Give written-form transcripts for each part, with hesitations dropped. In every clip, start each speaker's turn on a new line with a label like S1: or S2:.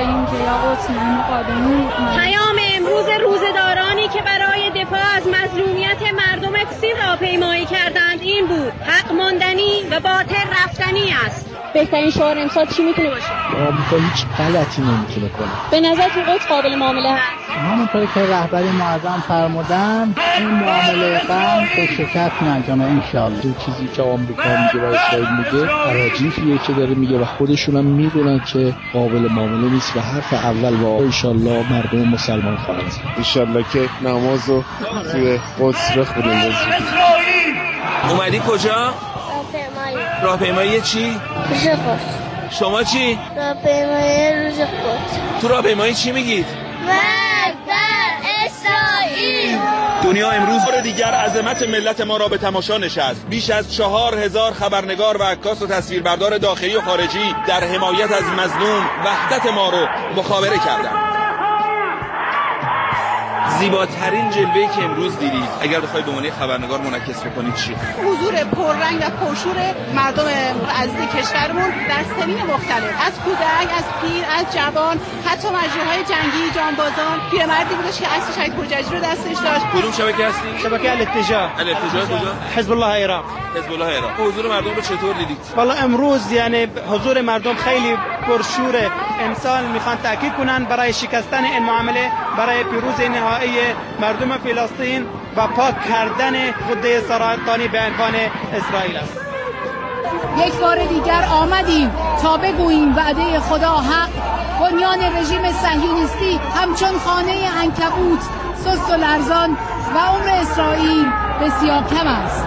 S1: بگیم که یا قدس مقاومین.
S2: پیام امروز روزه‌دارانی که برای دفاع از مظلومیت مردم فلسطین راهپیمایی کردند این بود: حق ماندنی و باطل رفتنی است.
S3: بهترین شعار امسال چی میتونه باشه؟
S4: آمریکا هیچ غلطی نمیتونه کنه.
S3: به نظرتون قدس قابل معامله هست؟
S4: همونطوری که رهبر معظم فرمودن این معامله قم به شکست انجامه انشالله. دو چیزی که آمریکا میگه و اسرائیل میگه اراجیفیه که داره میگه و خودشون هم میدونن که قابل معامله نیست و حرف اول با انشالله مردم مسلمان خواهند.
S5: انشالله که نمازو توی قدس بخونیم.
S6: اومدی کجا؟ راهپیمایی چی؟
S7: روز قدس.
S6: شما چی؟
S7: راهپیمایی روز قدس.
S6: تو راهپیمایی چی میگید؟
S7: مرگ بر اسرائیل.
S6: دنیا امروز بار دیگر عظمت ملت ما را به تماشا نشست. بیش از 4000 خبرنگار و عکاس و تصویربردار داخلی و خارجی در حمایت از مظلوم وحدت ما رو مخابره کردند. زیباترین جلوه‌ای که امروز دیدید اگر بخواید به عنوان خبرنگار منعکس بکنید چی؟
S8: حضور پررنگ و پرشور مردم عزیز کشورمون در سنین مختلف، از کودک، از پیر، از جوان، حتی مجروحهای جنگی، جانبازان. پیرمردی بودش که عکس شهید پرججی رو دستش داشت.
S6: کدوم شبکه هستی؟
S9: شبکه الاتجاه.
S6: الاتجاه کجا؟
S9: حزب الله عراق.
S6: حزب الله عراق. حضور مردم رو چطور دیدید؟
S9: والا امروز یعنی حضور مردم خیلی پرشوره. امسال میخوان تاکید کنن برای شکستن این معامله، برای پیروز نهایی مردم فلسطین و پاک کردن خود سرطانی به عنوان اسرائیل است.
S1: یک بار دیگر آمدیم تا بگوییم وعده خدا حق. بنیان رژیم صهیونیستی همچون خانه عنکبوت سست و لرزان و عمر اسرائیل بسیار کم است.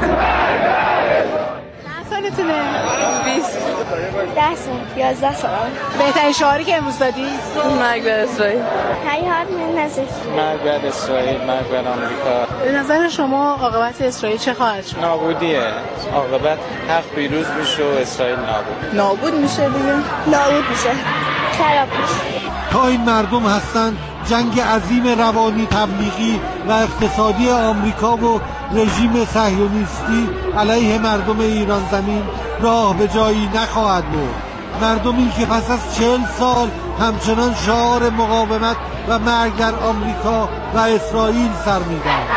S8: سالتونه؟
S7: 20 10 سال 11 سال.
S8: بهترین شعاری که امروز دادی؟
S7: مرگ بر اسرائیل. حیات من نزد.
S10: مرگ بر اسرائیل، مرگ بر آمریکا.
S8: به نظر شما عاقبت اسرائیل چه خواهد شد؟
S10: نابودیه. عاقبت حق پیروز میشه و اسرائیل
S8: نابود میشه دیگه.
S7: نابود میشه. خراب میشه.
S11: تا این مردم هستند جنگ عظیم روانی، تبلیغی و اقتصادی آمریکا و رژیم صهیونیستی علیه مردم ایران زمین راه به جایی نخواهد برد. مردمی که پس از 40 سال همچنان شعار مقاومت و مرگ در آمریکا و اسرائیل سر میدن.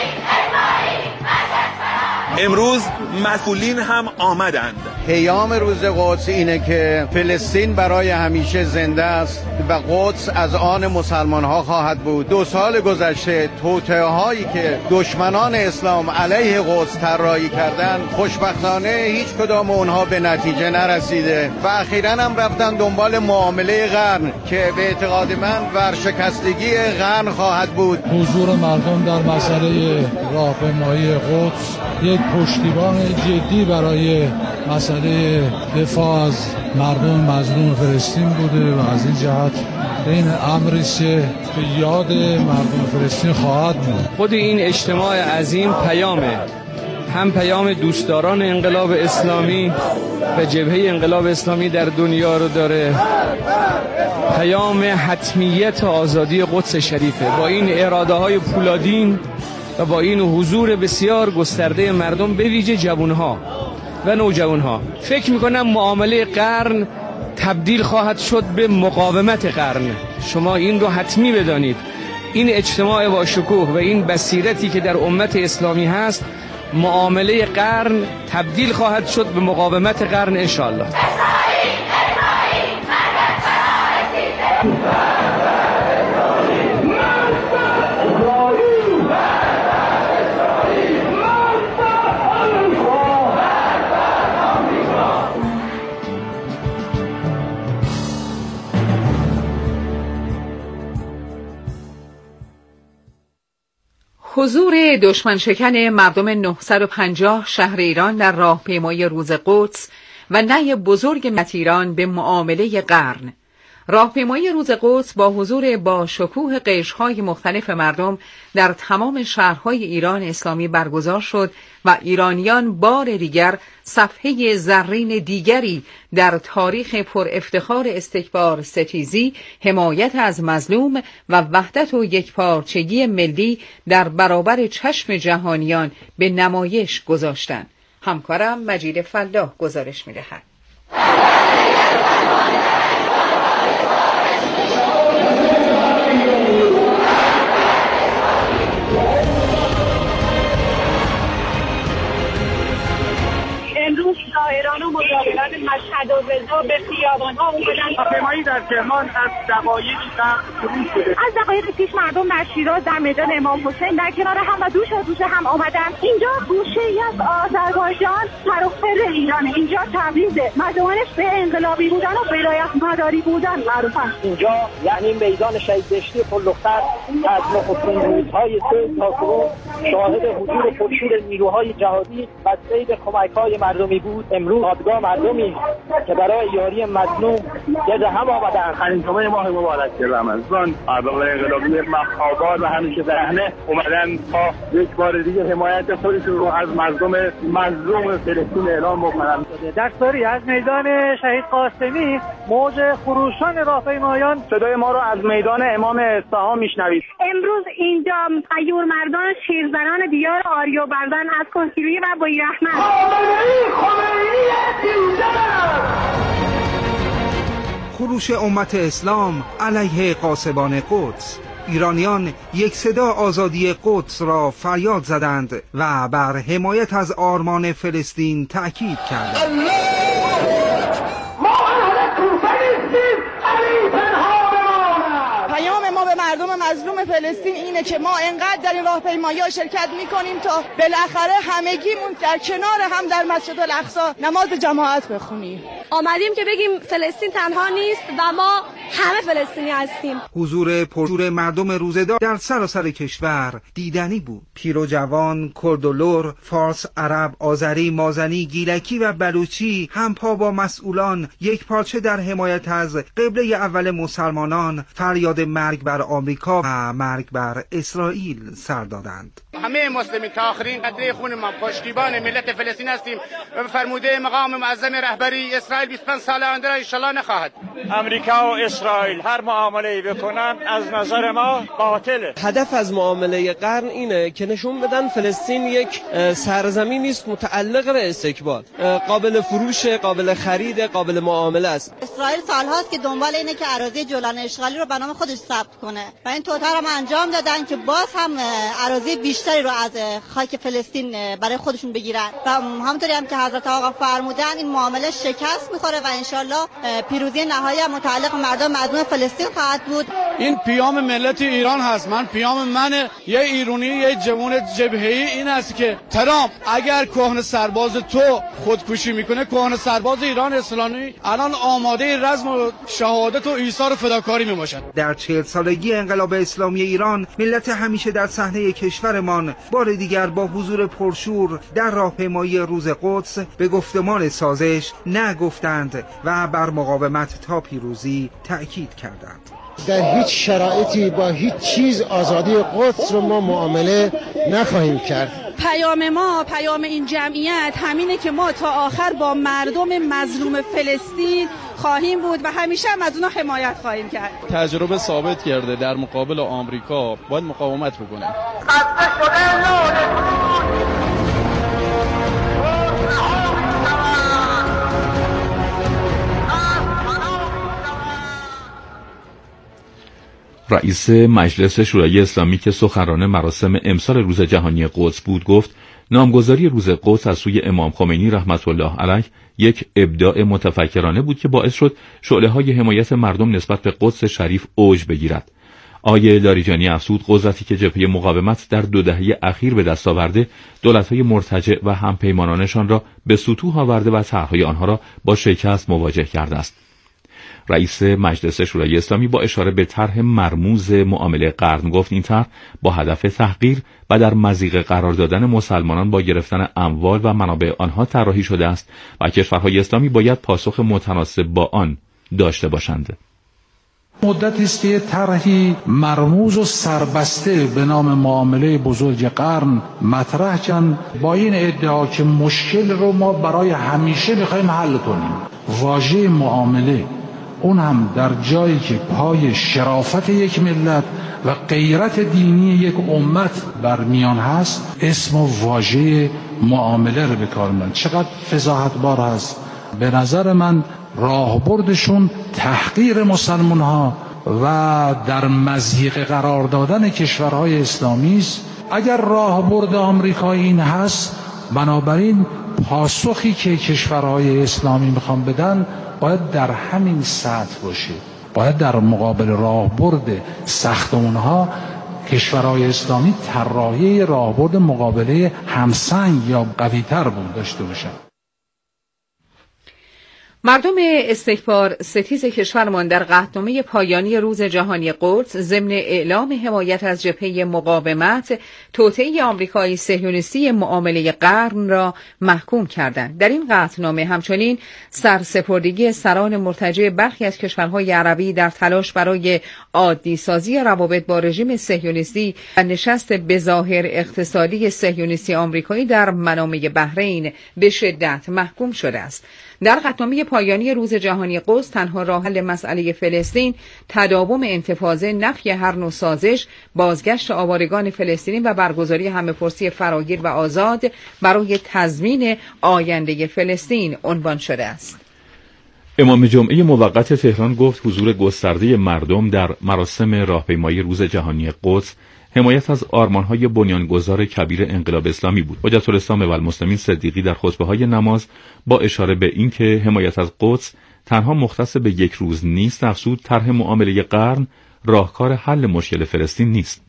S6: امروز مسئولین هم آمدند.
S12: پیام روز قدس اینه که فلسطین برای همیشه زنده است و قدس از آن مسلمان ها خواهد بود. 2 سال گذشته توطئه هایی که دشمنان اسلام علیه قدس طراحی کردند خوشبختانه هیچ کدام اونها به نتیجه نرسیده و اخیراً هم رفتن دنبال معامله قرن که به اعتقاد من ورشکستگی قرن خواهد بود.
S13: حضور مردم در مسئله راهپیمایی قدس یک پشتیبان جدی برای مسئله دفاع از مردم مظلوم فلسطین بوده و از این جهت این امری که به یاد مردم فلسطین خواهد بود.
S14: خود این اجتماع عظیم پیامه، هم پیام دوستداران انقلاب اسلامی و جبهه انقلاب اسلامی در دنیا رو داره، پیام حتمیت آزادی قدس شریفه. با این اراده های پولادین و با این حضور بسیار گسترده مردم به ویژه جوانها و نوجوانها، فکر میکنم معامله قرن تبدیل خواهد شد به مقاومت قرن. شما این رو حتمی بدانید. این اجتماع با شکوه و این بصیرتی که در امت اسلامی هست، معامله قرن تبدیل خواهد شد به مقاومت قرن انشاءالله.
S15: حضور دشمن شکن مردم 950 شهر ایران در راهپیمایی روز قدس و نهی بزرگ ملت ایران به معامله قرن. راهپیمایی روز قدس با حضور با شکوه قشرهای مختلف مردم در تمام شهرهای ایران اسلامی برگزار شد و ایرانیان بار دیگر صفحه زرین دیگری در تاریخ پر افتخار استکبار ستیزی، حمایت از مظلوم و وحدت و یکپارچگی ملی در برابر چشم جهانیان به نمایش گذاشتند. همکارم مجید فلاح گزارش می‌دهد.
S16: هایی در کرمان از دقایقی قبل شروع شده.
S2: از دقایق پیش مردم در شیراز در میدان امام حسین در کنار هم و دوش هم آمدن. اینجا گوشه‌ای از آذربایجان فراخور ایران. اینجا تبریزه. مردمانش به انقلابی بودن و ولایت مداری بودن معروفن.
S16: اینجا یعنی میدان شهید بهشتی پرلختر از نخستین روزهای صلح تا کنون شاهد حضور پرشور نیروهای جهادی و سید کمک‌های مردمی بود. امروز دادگاه مردمی که برای یاری مظلوم گرد هم آمدند.
S17: پنجمه ماه مبارک رمضان مردم انقلابی مخابات و همیشه برهنه اومدن تا یک بار دیگه حمایت خودشون رو از مظلوم فلسطین اعلام بکنن.
S16: در ساری از میدان شهید قاسمی موج خروشان راهپیمایان صدای ما رو از میدان امام اصفهان میشنوید.
S2: امروز اینجا غیور مردان شیرزنان دیار آریوبردان از کنسیلی و بویرحمن
S18: خروش امت اسلام علیه غاصبان قدس. ایرانیان یک صدا آزادی قدس را فریاد زدند و بر حمایت از آرمان فلسطین تأکید کردند.
S8: پیام ما به مردم مظلوم فلسطین اینه که ما انقدر در این راهپیمایی‌ها شرکت می‌کنیم تا بالاخره همگیمون در کنار هم در مسجد الاقصی نماز جماعت بخونیم.
S3: آمدیم که بگیم فلسطین تنها نیست و ما همه فلسطینی هستیم.
S18: حضور پرشور مردم روزه‌دار در سراسر کشور دیدنی بود. پیر و جوان، کرد و لر، فارس، عرب، آذری، مازنی، گیلکی و بلوچی همپا با مسئولان یک پارچه در حمایت از قبله اول مسلمانان فریاد مرگ بر آمریکا و مرگ بر اسرائیل سر دادند.
S19: همه مسلمین تا آخرین قطره خون ما پشتیبان ملت فلسطین هستیم و فرموده مقام معظم رهبری اسرائیل 25 سال آینده را ان شاءالله نخواهد.
S16: امریکا و اسرائیل هر معامله‌ای بکنن از نظر ما باطله.
S20: هدف از معامله قرن اینه که نشون بدن فلسطین یک سرزمینی است متعلق به استکبار، قابل فروش، قابل خرید، قابل معامله است.
S21: اسرائیل سالهاست که دنبال اینه که اراضی جولان اشغالی رو به نام خودش ثبت کنه و این توطئه هم انجام دادن که باز هم اراضی بیشتری رو از خاک فلسطین برای خودشون بگیرن و همونطوری هم که حضرت آقا فرمودن این معامله شکست میخوره و انشالله پیروزی نهایی متعلق مردم مظلوم فلسطین خواهد بود.
S20: این پیام ملت ایران هست. پیام من یه ایرانی، یه جوان جبهه‌ای این است که ترامپ اگر کهنه سرباز تو خودکشی میکنه، کهنه سرباز ایران اسلامی الان آماده رزم و شهادت و ایثار فداکاری میباشد.
S18: در 40 سالگی انقلاب اسلامی ایران ملت همیشه در صحنه کشورمان بار دیگر با حضور پرشور در راهپیمایی روز قدس به گفتمان سازش نگفتند و بر مقاومت تا پیروزی تأکید کردند.
S22: در هیچ شرایطی با هیچ چیز آزادی قدس رو ما معامله نخواهیم کرد.
S8: پیام این جمعیت همینه که ما تا آخر با مردم مظلوم فلسطین خواهیم بود و همیشه هم از اونها حمایت خواهیم کرد.
S20: تجربه ثابت کرده در مقابل آمریکا باید مقاومت بکنه.
S2: رئیس مجلس شورای اسلامی که سخنران مراسم امسال روز جهانی قدس بود گفت نامگذاری روز قدس از سوی امام خمینی رحمت الله علیه یک ابداع متفکرانه بود که باعث شد شعله‌های حمایت مردم نسبت به قدس شریف اوج بگیرد. آیه لاریجانی افزود قدرتی که جبهه مقاومت در 2 دهه اخیر به دست آورده دولت‌های مرتجع و همپیمانانشان را به سطوح آورده و طرح‌های آنها را با شکست مواجه کرده است. رئیس مجلس شورای اسلامی با اشاره به طرح مرموز معامله قرن گفت این طرح با هدف تحقیر و در مضیقه قرار دادن مسلمانان با گرفتن اموال و منابع آنها طراحی شده است و کشورهای اسلامی باید پاسخ متناسب با آن داشته باشند.
S13: مدتی است که طرحی مرموز و سربسته به نام معامله بزرگ قرن مطرح کردند با این ادعا که مشکل رو ما برای همیشه می‌خوایم حل کنیم. واژه معامله اون هم در جایی که پای شرافت یک ملت و غیرت دینی یک امت بر میان هست اسم و واژه معامله رو به کار میبرن. چقدر فضاحت‌بار هست. به نظر من راهبردشون تحقیر مسلمان ها و در مضیقه قرار دادن کشورهای اسلامی است. اگر راهبرد آمریکایی این هست، بنابراین پاسخی که کشورهای اسلامی میخوان بدن باید در همین سطح باشه. باید در مقابل راهبرد ساختمان‌ها کشورهای اسلامی طراحی راهبرد مقابله همسنگ یا قوی‌تر بود داشته باشند.
S15: مردم استکبار ستیز کشورمان در قطعنامه پایانی روز جهانی قدس ضمن اعلام حمایت از جبهه مقاومت توطئه آمریکای صهیونیستی معامله قرن را محکوم کردند. در این قطعنامه همچنین سرسپردگی سران مرتجع برخی از کشورهای عربی در تلاش برای عادی سازی روابط با رژیم صهیونیستی و نشست بظاهر اقتصادی صهیونیستی آمریکایی در منامه بحرین به شدت محکوم شده است. در قطعنامه پایانی روز جهانی قدس تنها راه حل مسئله فلسطین تداوم انتفاضه، نفی هر نوع سازش، بازگشت آوارگان فلسطینی و برگزاری همه‌پرسی فراگیر و آزاد برای تضمین آینده فلسطین عنوان شده است.
S2: امام جمعه موقت تهران گفت حضور گسترده مردم در مراسم راهپیمایی روز جهانی قدس حمایت از آرمان‌های بنیانگذار کبیر انقلاب اسلامی بود. حجت الاسلام و المسلمین صدیقی در خطبه‌های نماز با اشاره به اینکه حمایت از قدس تنها مختص به یک روز نیست، افزود طرح معامله قرن راهکار حل مشکل فلسطین نیست.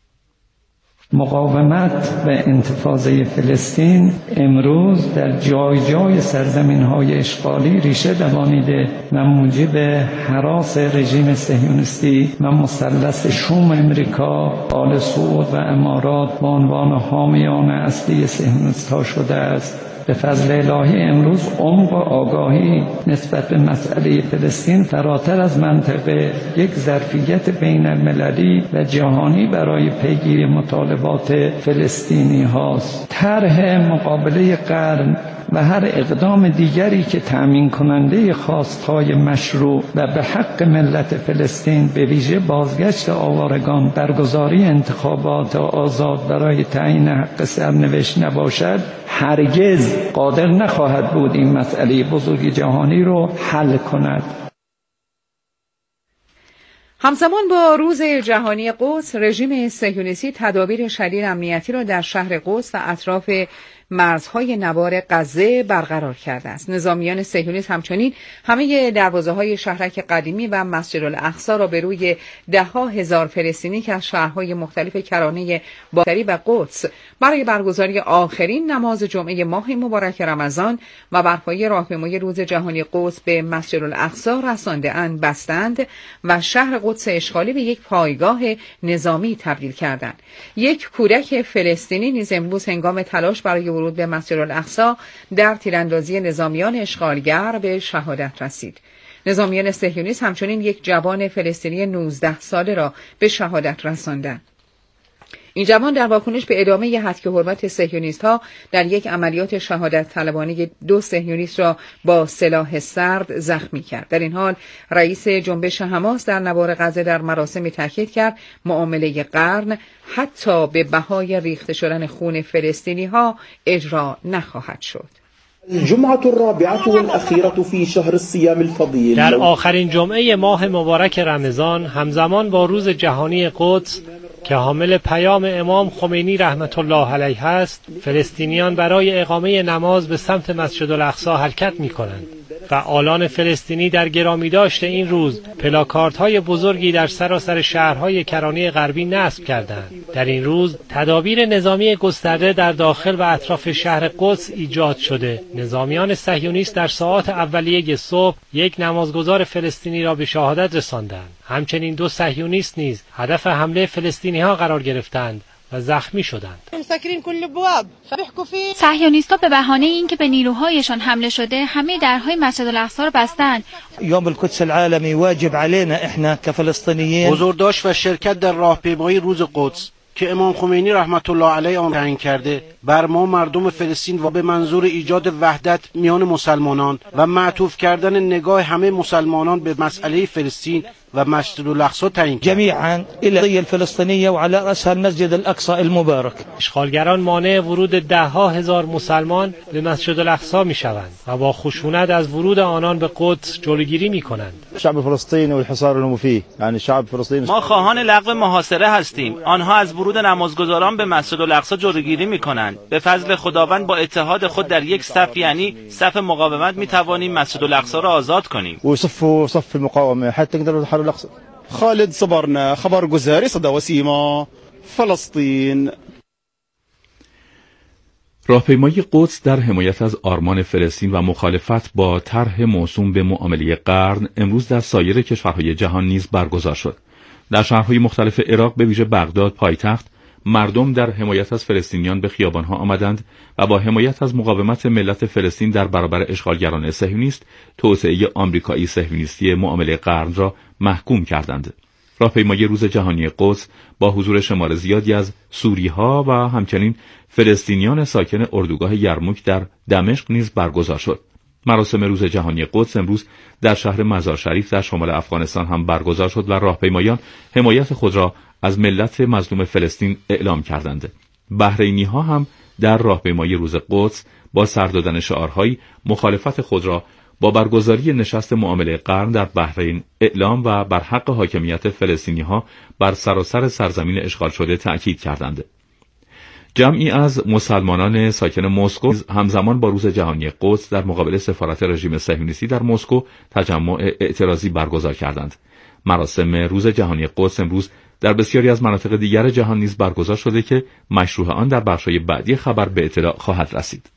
S4: مقاومت و انتفاضه فلسطین امروز در جای جای سرزمین‌های اشغالی ریشه دوانیده و موجب هراس رژیم صهیونیستی و مثلث شوم امریکا، آل سعود و امارات به عنوان حامیان اصلی صهیونیست‌ها شده است. به فضل الهی امروز عمق و آگاهی نسبت به مسئله فلسطین فراتر از منطقه یک ظرفیت بین المللی و جهانی برای پیگیری مطالبات فلسطینی هاست. طرح مقابله قرن و هر اقدام دیگری که تأمین کننده خواستهای مشروع و به حق ملت فلسطین به ویژه بازگشت آوارگان، برگزاری انتخابات آزاد برای تعیین حق سرنوشت نباشد، هرگز قادر نخواهد بود این مسئله بزرگ جهانی رو حل کند.
S15: همزمان با روز جهانی قدس، رژیم صهیونیستی تدابیر شدید امنیتی را در شهر قدس و اطراف مرزهای نوار غزه برقرار کرده است. نظامیان صهیونیست همچنین همه دروازه‌های شهرک قدیمی و مسجد الاقصی را به روی ده‌ها هزار فلسطینی که از شهرهای مختلف کرانه باختری و قدس برای برگزاری آخرین نماز جمعه ماه مبارک رمضان و برپایی راهپیمایی روز جهانی قدس به مسجد الاقصی رسانده‌اند بستند و شهر قدس اشغالی به یک پایگاه نظامی تبدیل کردند. یک کودک فلسطینی نیز امروز هنگام تلاش برای ورود به مسجد الاقصی در تیراندازی نظامیان اشغالگر به شهادت رسید. نظامیان صهیونیست همچنین یک جوان فلسطینی 19 ساله را به شهادت رساندند. این جوان در واکنش به ادامه هتک حرمت صهیونیست‌ها در یک عملیات شهادت طلبانه 2 صهیونیست را با سلاح سرد زخمی کرد. در این حال رئیس جنبش حماس در نوار غزه در مراسمی تاکید کرد معامله قرن حتی به بهای ریخته شدن خون فلسطینی‌ها اجرا نخواهد شد.
S5: الجمعة الرابعة والأخيرة في شهر الصيام الفضيل.
S23: در آخرین جمعه ماه مبارک رمضان همزمان با روز جهانی قدس که حامل پیام امام خمینی رحمت الله علیه است، فلسطینیان برای اقامه نماز به سمت مسجد الاقصی حرکت می‌کنند. فعالان فلسطینی در گرامی داشت این روز پلاکاردهای بزرگی در سراسر شهرهای کرانه غربی نصب کردند. در این روز تدابیر نظامی گسترده در داخل و اطراف شهر قدس ایجاد شده. نظامیان صهیونیست در ساعات اولیه صبح یک نمازگزار فلسطینی را به شهادت رساندند. همچنین 2 صهیونیست نیز هدف حمله فلسطینی‌ها قرار گرفتند و زخمی شدند.
S24: صهیونیست‌ها به بهانه اینکه به نیروهایشان حمله شده همه درهای مسجد الاقصی را بستند.
S25: یوم القدس العالمی واجب علينا احنا كفلسطینیین
S26: حضورداشت و شرکت در راهپیمایی روز قدس که امام خمینی رحمت الله علیه آن تعیین کرده بر ما مردم فلسطین و به منظور ایجاد وحدت میان مسلمانان و معطوف کردن نگاه همه مسلمانان به مسئله فلسطین و مسجد الاقصی تعیین کرد.
S25: جميعا الى القضيه الفلسطينيه وعلى راسها المسجد الاقصى المبارك.
S23: اشغالگران مانع ورود ده‌ها هزار مسلمان به مسجد الاقصی میشوند و با خشونت از ورود آنان به قدس جلوگیری میکنند.
S22: شعب فلسطین و الحصار النمو فيه، یعنی شعب فلسطین.
S1: ما خواهان لغو محاصره هستیم. آنها از ورود نمازگزاران به مسجد الاقصی جلوگیری میکنند. به فضل خداوند با اتحاد خود در یک صف، یعنی صف مقاومت، میتوانیم مسجد الاقصی را آزاد کنیم.
S22: و صف المقاومه حتى نقدر ندخل الاقصى.
S5: خالد صبرنا خبرگزاری صدا وسیما فلسطین.
S2: راهپیمایی قدس در حمایت از آرمان فلسطین و مخالفت با طرح موسوم به معامله قرن امروز در سایر کشورهای جهان نیز برگزار شد. در شهرهای مختلف عراق به ویژه بغداد پایتخت مردم در حمایت از فلسطینیان به خیابانها آمدند و با حمایت از مقاومت ملت فلسطین در برابر اشغالگران صهیونیست توسعه آمریکایی صهیونیستی معامله قرن را محکوم کردند. راهپیمایی روز جهانی قدس با حضور شمار زیادی از سوری‌ها و همچنین فلسطینیان ساکن اردوگاه یرموک در دمشق نیز برگزار شد. مراسم روز جهانی قدس امروز در شهر مزار شریف در شمال افغانستان هم برگزار شد و راهپیمایان حمایت خود را از ملت مظلوم فلسطین اعلام کردند. بحرینی‌ها هم در راهپیمایی روز قدس با سر دادن شعارهای مخالفت خود را با برگزاری نشست معامله قرن در بحرین اعلام و بر حق حاکمیت فلسطینی‌ها بر سراسر سرزمین اشغال شده تأکید کردند. جمعی از مسلمانان ساکن مسکو همزمان با روز جهانی قدس در مقابل سفارت رژیم صهیونیستی در مسکو تجمع اعتراضی برگزار کردند. مراسم روز جهانی قدس امروز در بسیاری از مناطق دیگر جهان نیز برگزار شده که مشروع آن در بخش‌های بعدی خبر به اطلاع خواهد رسید.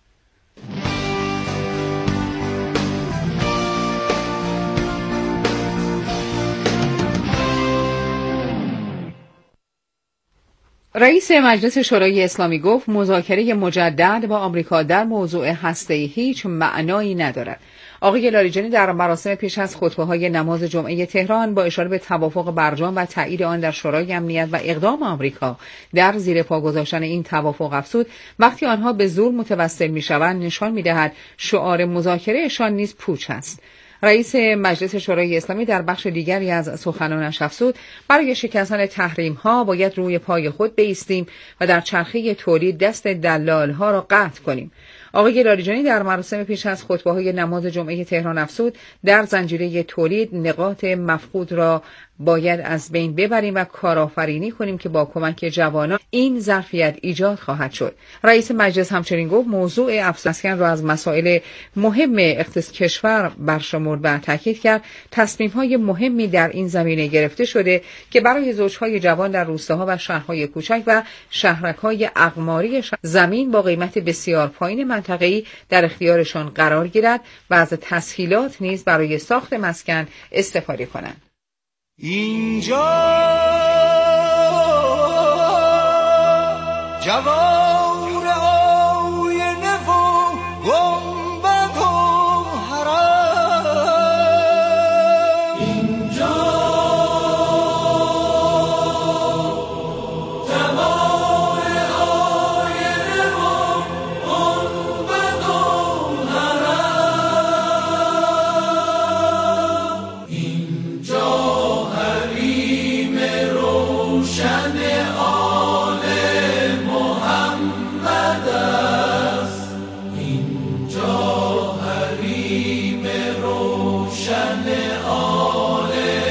S15: رئیس مجلس شورای اسلامی گفت مذاکره مجدد با آمریکا در موضوع هسته‌ای هیچ معنایی ندارد. آقای لاریجانی در مراسم پیش از خطبه‌های نماز جمعه تهران با اشاره به توافق برجام و تایید آن در شورای امنیت و اقدام آمریکا در زیر پا گذاشتن این توافق افزود وقتی آنها به زور متوسل می‌شوند نشان می‌دهد شعار مذاکرهشان نیز پوچ است. رئیس مجلس شورای اسلامی در بخش دیگری از سخنانش افزود برای شکستن تحریم‌ها باید روی پای خود بایستیم و در چرخه تولید دست دلال‌ها را قطع کنیم. آقای لاریجانی در مراسم پیش از خطبه‌های نماز جمعه تهران افزود در زنجیره تولید نقاط مفقود را باید از بین ببریم و کارآفرینی کنیم که با کمک جوانان این ظرفیت ایجاد خواهد شد. رئیس مجلس همچنین گفت موضوع افزایش مسکن را از مسائل مهم اقتصاد کشور برشمرد و تاکید کرد تصمیم‌های مهمی در این زمینه گرفته شده که برای زوج‌های جوان در روستاها و شهرهای کوچک و شهرک‌های اقماری زمین با قیمت بسیار پایین منطقه‌ای در اختیارشان قرار گیرد و از تسهیلات نیز برای ساخت مسکن استفاده کنند.
S6: اینجا جوار آینه و گنبد و حرم اینجا جوار آینه و گنبد و حرم اینجا روشن آل محمد است اینجا حریم روشن آل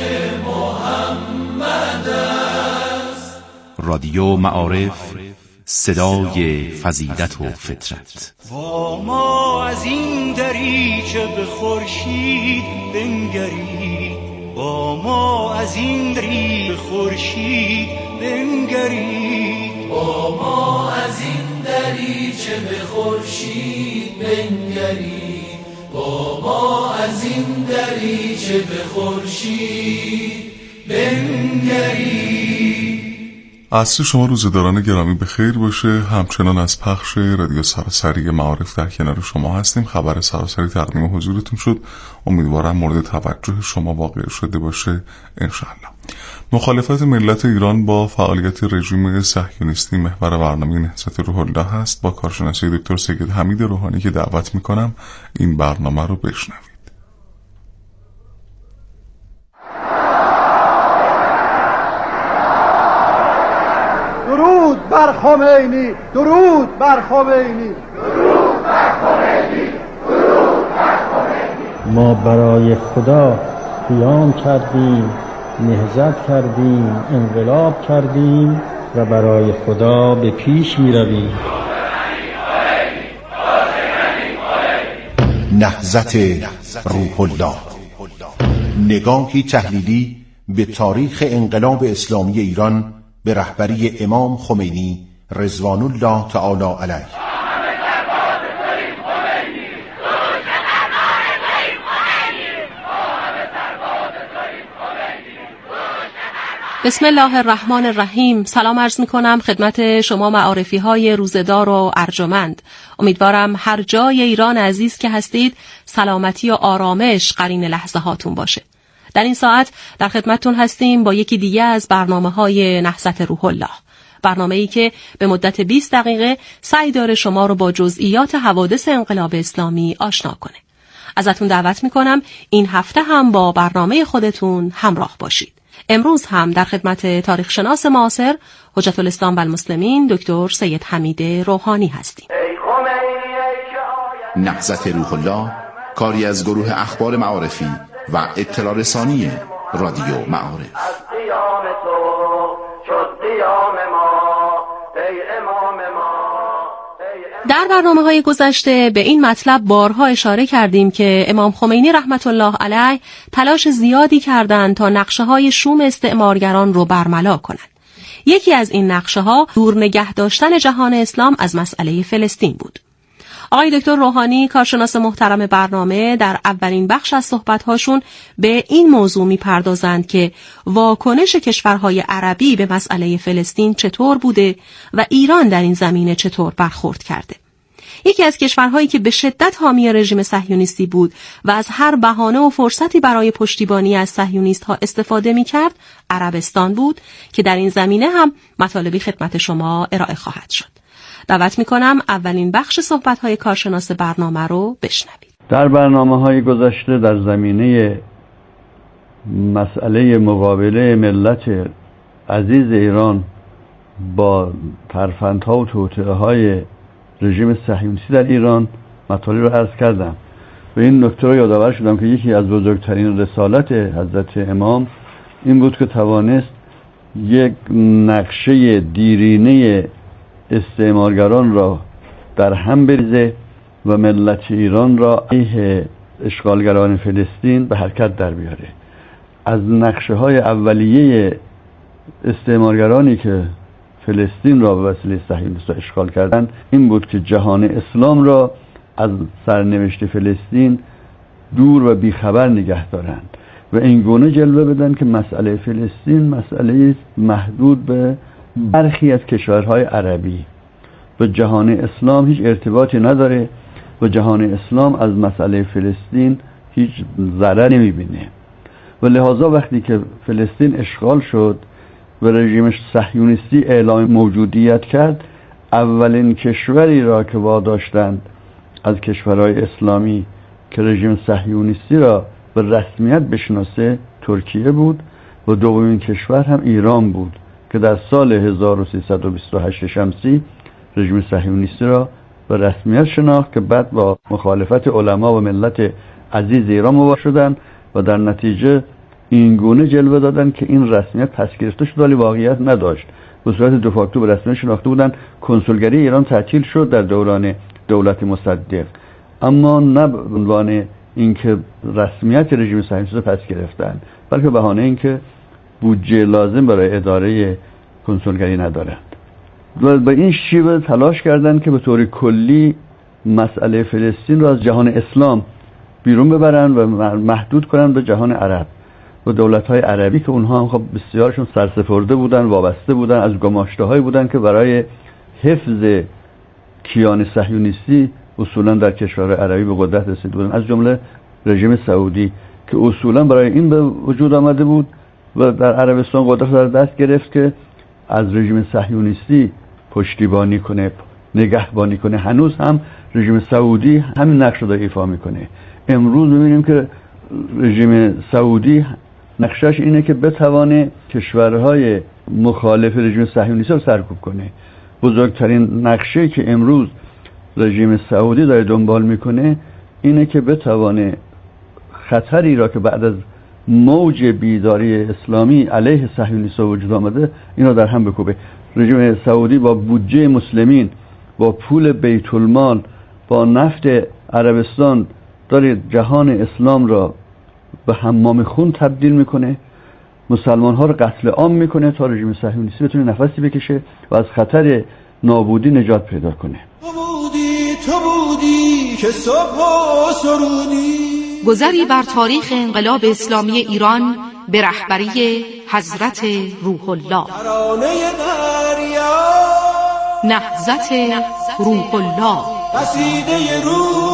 S6: محمد است.
S7: رادیو معارف صدای فضیلت و فطرت.
S6: با ما از این دریچه به خورشید بنگرید با ما از این دری خورشید بنگرید با ما از این دریچه به خورشید بنگرید با ما از این دریچه به خورشید بنگرید.
S9: عصر شما روزداران گرامی به خیر باشه. همچنان از پخش رادیو سراسری معارف در کنار شما هستیم. خبر سراسری تقدیم حضورتون شد. امیدوارم مورد توجه شما واقع شده باشه انشاءالله. مخالفت ملت ایران با فعالیت رژیم صهیونیستی محور برنامه نهضت روح الله هست. با کارشناسی دکتر سید حمید روحانی که دعوت میکنم این برنامه رو بشنوید.
S13: بر خمینی، درود بر خمینی، درود بر خمینی، درود بر خمینی.
S3: ما برای خدا قیام کردیم، نهضت کردیم، انقلاب کردیم و برای خدا به پیش می رویم.
S7: نهضت روح الله، نگاهی تحلیلی به تاریخ انقلاب اسلامی ایران به رهبری امام خمینی رضوان الله تعالی علیه.
S10: بسم الله الرحمن الرحیم. سلام عرض می کنم خدمت شما معارفی های روزدار و ارجمند. امیدوارم هر جای ایران عزیز که هستید سلامتی و آرامش قرین لحظه هاتون باشه. در این ساعت در خدمتتون هستیم با یکی دیگه از برنامه‌های نهضت روح الله، برنامه‌ای که به مدت 20 دقیقه سعی داره شما رو با جزئیات حوادث انقلاب اسلامی آشنا کنه. ازتون دعوت می‌کنم این هفته هم با برنامه خودتون همراه باشید. امروز هم در خدمت تاریخ شناس معاصر حجت الاسلام و المسلمین دکتر سید حمید روحانی هستیم.
S7: نهضت روح الله کاری از گروه اخبار معارفی و اطلاع رسانی رادیو معارف.
S10: در برنامه‌های گذشته به این مطلب بارها اشاره کردیم که امام خمینی رحمت الله علیه تلاش زیادی کردند تا نقشه‌های شوم استعمارگران رو برملا کنند. یکی از این نقشه‌ها دور نگه داشتن جهان اسلام از مسئله فلسطین بود. آقای دکتر روحانی کارشناس محترم برنامه در اولین بخش از صحبت‌هاشون به این موضوع می‌پردازند که واکنش کشورهای عربی به مسئله فلسطین چطور بوده و ایران در این زمینه چطور برخورد کرده. یکی از کشورهایی که به شدت حامی رژیم صهیونیستی بود و از هر بهانه و فرصتی برای پشتیبانی از صهیونیست‌ها استفاده می‌کرد، عربستان بود که در این زمینه هم مطالبی خدمت شما ارائه خواهد شد. دعوت میکنم اولین بخش صحبت‌های کارشناس برنامه رو بشنوید.
S3: در برنامه‌های گذشته در زمینه مسئله مقابله ملت عزیز ایران با ترفندها و توطئه‌های رژیم صهیونیستی در ایران مطالب رو عرض کردم و این نکته رو یادآور شدم که یکی از بزرگترین رسالت حضرت امام این بود که توانست یک نقشه دیرینه استعمارگران را در هم بریزه و ملت ایران را علیه اشغالگران فلسطین به حرکت در بیاره. از نقشه های اولیه استعمارگرانی که فلسطین را به وسیله صهیونیست‌ها اشغال کردند این بود که جهان اسلام را از سرنوشت فلسطین دور و بیخبر نگه دارند و این گونه جلوه بدن که مسئله فلسطین مسئله محدود به برخی از کشورهای عربی و جهان اسلام هیچ ارتباطی نداره و جهان اسلام از مسئله فلسطین هیچ ضرر نمیبینه و لحاظا وقتی که فلسطین اشغال شد و رژیم صهیونیستی اعلام موجودیت کرد، اولین کشوری را که واداشتند از کشورهای اسلامی که رژیم صهیونیستی را به رسمیت بشناسه ترکیه بود و دومین کشور هم ایران بود که در سال 1328 شمسی رژیم صهیونیستی را به رسمیت شناخت که بعد با مخالفت علما و ملت عزیز ایران مواجه شدند و در نتیجه این گونه جلوه دادند که این رسمیت پس گرفته شد ولی واقعیت نداشت. به صورت دو فاکتور به رسمیت شناخته بودند. کنسولگری ایران تعطیل شد در دوران دولت مصدق، اما نه به عنوان اینکه رسمیت رژیم صهیونیستی پس گرفتند، بلکه بهانه اینکه بودجه لازم برای اداره کنسولگری ندارند. و به این شیوه تلاش کردند که به طور کلی مسئله فلسطین را از جهان اسلام بیرون ببرند و محدود کنند به جهان عرب و دولت‌های عربی که اونها هم خب بسیارشون سرسپرده بودن، وابسته بودن، از گماشته‌هایی بودن که برای حفظ کیان صهیونیستی اصولا در کشورهای عربی به قدرت رسیده بودن، از جمله رژیم سعودی که اصولا برای این به وجود آمده بود و در عربستان قدرت در دست گرفت که از رژیم صهیونیستی پشتیبانی کنه، نگهبانی کنه. هنوز هم رژیم سعودی همین نقش رو ایفا میکنه. امروز میبینیم که رژیم سعودی نقشش اینه که بتوانه کشورهای مخالف رژیم صهیونیستی رو سرکوب کنه بزرگترین نقشه که امروز رژیم سعودی داره دنبال میکنه اینه که بتوانه خطری را که بعد از موج بیداری اسلامی علیه صهیونیست‌ها وجود آمده این را در هم بکوبه. رژیم سعودی با بودجه مسلمین، با پول بیت المال، با نفت عربستان داره جهان اسلام را به حمام خون تبدیل میکنه، مسلمان ها رو قتل عام میکنه تا رژیم صهیونیستی بتونه نفسی بکشه و از خطر نابودی نجات پیدا کنه.
S6: تو بودی که صبح و سرودی.
S15: گذری بر تاریخ انقلاب اسلامی ایران به رهبری حضرت روح الله.
S6: ترانه دریا،
S15: نهضت روح الله،
S6: قصیده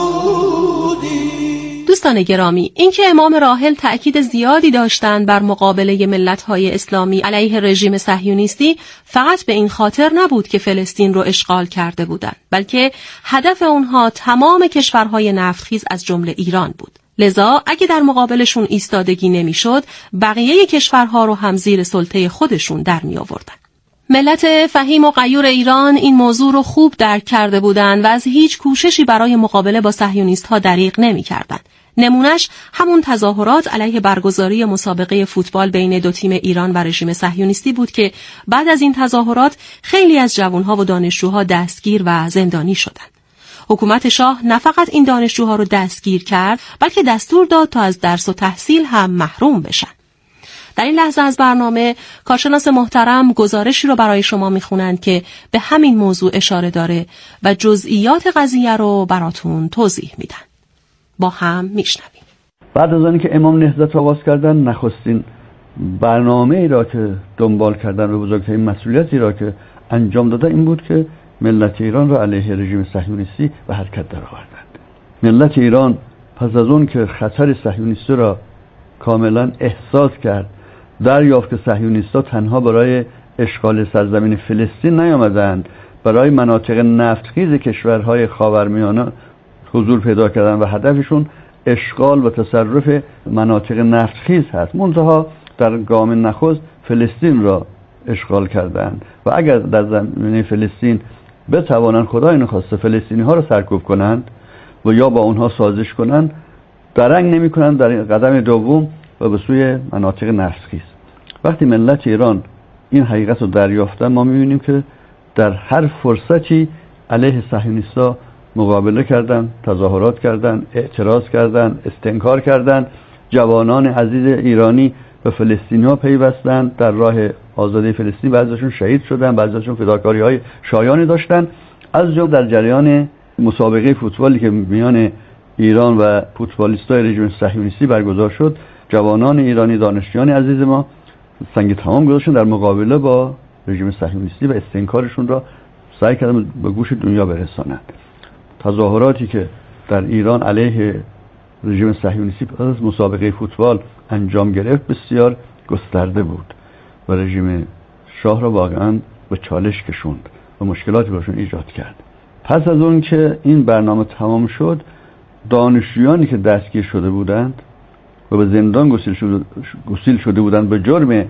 S6: رودی.
S10: دوستان گرامی، اینکه امام راحل تأکید زیادی داشتند بر مقابله ملت‌های اسلامی علیه رژیم صهیونیستی فقط به این خاطر نبود که فلسطین رو اشغال کرده بودند، بلکه هدف اونها تمام کشورهای نفتخیز از جمله ایران بود. لذا اگه در مقابلشون ایستادگی نمیشد، بقیه کشورها رو هم زیر سلطه خودشون در می آوردن. ملت فهیم و غیور ایران این موضوع رو خوب درک کرده بودند و از هیچ کوششی برای مقابله با صهیونیست‌ها دریغ نمی‌کردند. نمونش همون تظاهرات علیه برگزاری مسابقه فوتبال بین دو تیم ایران و رژیم صهیونیستی بود که بعد از این تظاهرات خیلی از جوانها و دانشجوها دستگیر و زندانی شدند. حکومت شاه نه فقط این دانشجوها رو دستگیر کرد، بلکه دستور داد تا از درس و تحصیل هم محروم بشن. در این لحظه از برنامه کارشناس محترم گزارشی رو برای شما میخونند که به همین موضوع اشاره داره و جزئیات قضیه رو براتون توضیح میدن. با هم میشنویم.
S3: بعد از آنکه امام نهضت آغاز کردن، نخستین برنامه‌ای را که دنبال کردن و بزرگترین مسئولیتی را که انجام دادن این بود که ملت ایران را علیه رژیم صهیونیستی به حرکت درآوردند. ملت ایران پس از اون که خطر صهیونیستی را کاملا احساس کرد، دریافت که صهیونیست‌ها تنها برای اشغال سرزمین فلسطین نیامدند، برای مناطق نفتخیز کشورهای خاورمیانه حضور پیدا کردن و هدفشون اشغال و تصرف مناطق نفتخیز هست. منتها در گام نخست فلسطین را اشغال کردند و اگر در زمینه فلسطین بتوانند، خدای نخواسته، فلسطینی ها را سرکوب کنند و یا با اونها سازش کنند، درنگ نمی کنند در قدم دوم و به سوی مناطق نفتخیز. وقتی ملت ایران این حقیقت رو دریافتن، ما می‌بینیم که در هر فرصتی علیه صهیونیست‌ها مقابله کردن، تظاهرات کردن، اعتراض کردن، استنکار کردن. جوانان عزیز ایرانی به فلسطینی‌ها پیوستند، در راه آزادی فلسطین بعضیشون شهید شدن، بعضیشون فداکاری‌های شایانی داشتن. از جمله در جریان مسابقه فوتبالی که میان ایران و فوتبالیستای رژیم صهیونیستی برگزار شد، جوانان ایرانی، دانشجویان عزیز ما سنگ تمام گذاشتن در مقابله با رژیم صهیونیستی و استنکارشون را سعی کردن به گوش دنیا برسانند. تظاهراتی که در ایران علیه رژیم صهیونیستی پس از مسابقه فوتبال انجام گرفت بسیار گسترده بود و رژیم شاه را واقعا به چالش کشوند و مشکلاتی براشون ایجاد کرد. پس از اون که این برنامه تمام شد، دانشجویانی که دستگیر شده بودند و به زندان گسیل شده بودند به جرم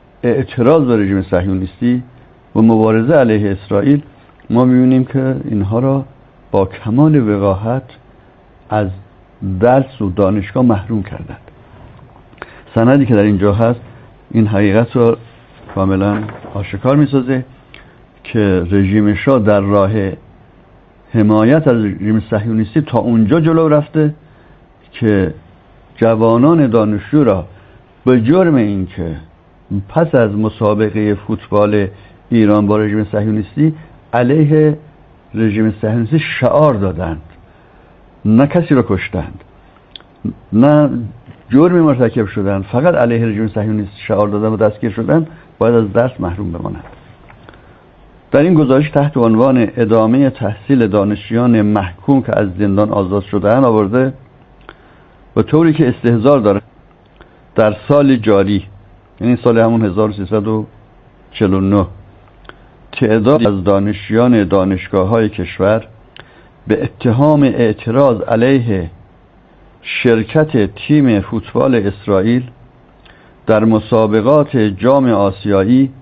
S3: اعتراض به رژیم صهیونیستی و مبارزه علیه اسرائیل، ما می‌بینیم که اینها را با کمال وقاحت از درس و دانشگاه محروم کردند. سندی که در اینجا هست این حقیقت را کاملا آشکار می‌سازه که رژیم شاه در راه حمایت از رژیم صهیونیستی تا اونجا جلو رفته که جوانان دانشجو را به جرم اینکه پس از مسابقه فوتبال ایران با رژیم صهیونیستی علیه رژیم صهیونیستی شعار دادند، نه کسی را کشتند، نه جرمی مرتکب شدند، فقط علیه رژیم صهیونیستی شعار دادند و دستگیر شدند، باید از درس محروم بمانند. در این گزارش تحت عنوان ادامه تحصیل دانشجویان محکوم که از زندان آزاد شده‌اند آورده و طوری که استحضار داره در سال جاری، یعنی سال همون 1349، تعداد از دانشجویان دانشگاه‌های کشور به اتهام اعتراض علیه شرکت تیم فوتبال اسرائیل در مسابقات جام آسیایی